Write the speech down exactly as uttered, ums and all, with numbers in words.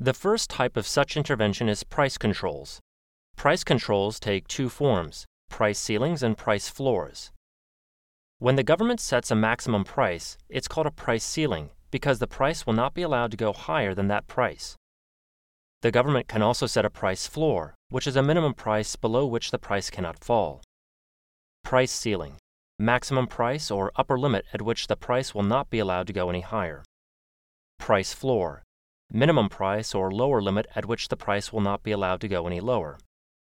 The first type of such intervention is price controls. Price controls take two forms: price ceilings and price floors. When the government sets a maximum price, it's called a price ceiling because the price will not be allowed to go higher than that price. The government can also set a price floor, which is a minimum price below which the price cannot fall. Price ceiling: maximum price or upper limit at which the price will not be allowed to go any higher. Price floor: minimum price or lower limit at which the price will not be allowed to go any lower.